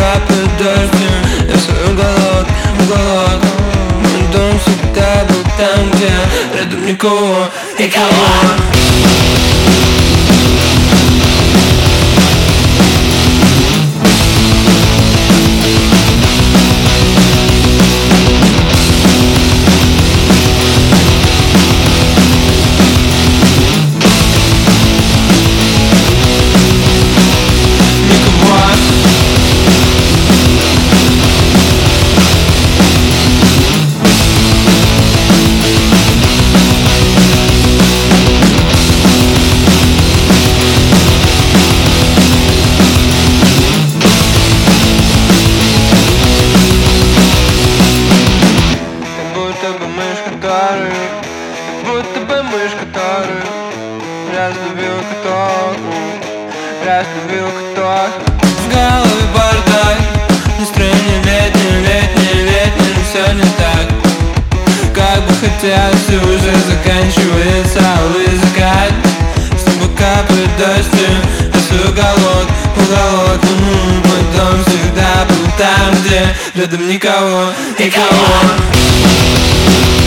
капает дождь, я в свой уголок, уголок. Мой дом всегда был там, где рядом никого и кого. Будто бы мышь, которую раздавил каток, раздавил каток. В голове бардак, настроение летнее, летнее, летнее, но все не так. Как бы хотелось, и уже заканчивается алый закат. С неба капает дождь, я свой уголок, уголок. Мой дом всегда был там, где рядом никого и кого.